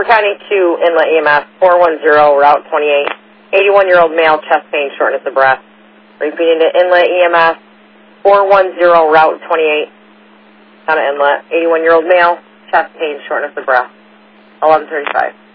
County 2, Inlet EMS, 410, Route 28. 81-year-old male, chest pain, shortness of breath. Repeating to Inlet EMS, 410, Route 28. Town of Inlet, 81-year-old male, chest pain, shortness of breath. 11:35.